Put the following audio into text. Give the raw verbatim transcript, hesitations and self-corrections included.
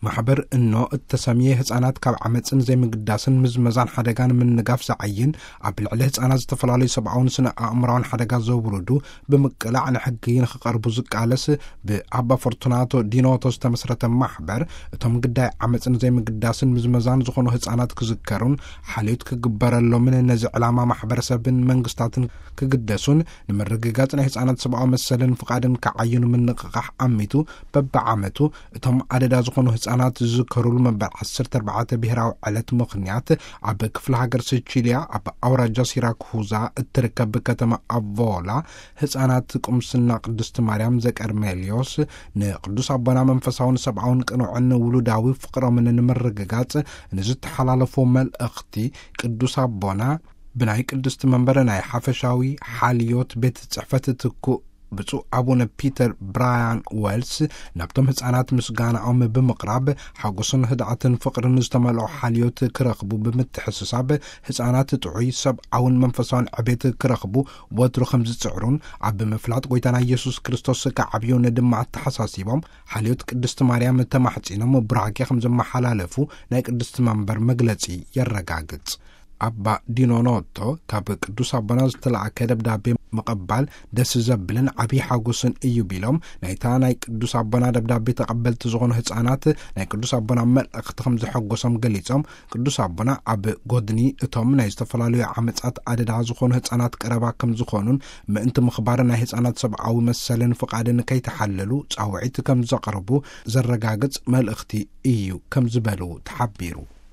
ማሕበር እኖ እተሰሚየ ህፃናት ካብ ዓመፅን ዘይምግዳስን ምዝመዛን ሓደጋን ምንጋፍ ዝዓይን ኣብ ልዕሊ ህፃናት ዝተፈላለዩ ሰብኣውን ስነ ኣእምራውን ሓደጋ ዘውርዱ ብምቅላዕ ንሕጊ ንክቐርቡ ዝቃለስ ብኣባ ፎርቱናቶ ዲኖቶ ዝተመስረተ ማሕበር እቶም ግዳይ ዓመፅን ዘይምግዳስን ምዝመዛን ዝኾኑ ህፃናት ክዝከሩን ሓልዮት ክግበረሎምን ነዚ ዕላማ ማሕበረሰብን መንግስታትን ክግደሱን ንምርግጋጽ ናይ ህፃናት ሰብኣዊ መሰልን ፍቃድን ከዓይኑ ምንቅቃሕ ኣሚቱ በብዓመቱ እቶም ኣደዳ ዝኾኑ ህፃናት ዝዝከሩሉ መበል ዓሰርተ ኣርባዕተ ብሄራዊ ዕለት ምኽንያት ኣብ ክፍለ ሃገር ሲቺልያ ኣብ ኣውራጃ ሲራኩዛ እትርከብ ከተማ ኣቮላ ህፃናት ቁምስና ቅድስቲ ማርያም ዘቀርሜልዮስ ንቅዱስ ኣቦና መንፈሳውን ሰብኣውን ቅኑዕን ውሉዳዊ ፍቅሮምን ንምርግጋጽ ንዝተሓላለፎ መልእኽቲ ቅዱስ ኣቦና ብናይ ቅድስቲ መንበረ ናይ ሓፈሻዊ ሓልዮት ቤት ጽሕፈት ትኩ ብፁዕ አቡነ ፒተር ብራያን ዌልስ ናብቶም ህፃናት ምስጋናኦም ብምቕራብ ሓጎስን ህድኣትን ፍቅርን ዝተመልኦ ሓልዮት ክረኽቡ ብምትሕስሳብ ህፃናት ጥዑይ ሰብኣውን መንፈሳውን ዕቤት ክረኽቡ ወትሩ ከም ዝፅዕሩን ኣብ ምፍላጥ ጎይታና ኢየሱስ ክርስቶስ ከዓብዩ ንድማ ተሓሳሲቦም ሓልዮት ቅድስቲ ማርያም ተማሕፂኖም ብራኪ ከም ዘመሓላለፉ ናይ ቅድስቲ መንበር መግለጺ የረጋግጽ። አባ ዲኖኖቶ ካብ ቅዱስ አቦና ዝተላአከ ደብዳቤ መቀባል ደስ ዘብልን ዓብይ ሓጎስን እዩ ቢሎም ናይታ ናይ ቅዱስ አቦና ደብዳቤ ተቀበልቲ ዝኾኑ ህፃናት ናይ ቅዱስ አቦና መልእኽቲ ከም ዝሐጎሶም ገሊጾም ቅዱስ አቦና ኣብ ጎድኒ እቶም ናይ ዝተፈላለዩ ዓመጻት ኣደዳ ዝኾኑ ህፃናት ቀረባ ከም ዝኾኑን ምእንቲ ምኽባር ናይ ህፃናት ሰብኣዊ መሰልን ፍቃድን ከይተሓለሉ ጻውዒት ከም ዘቕርቡ ዘረጋግጽ መልእኽቲ እዩ ከም ዝበሉ ተሓቢሩ።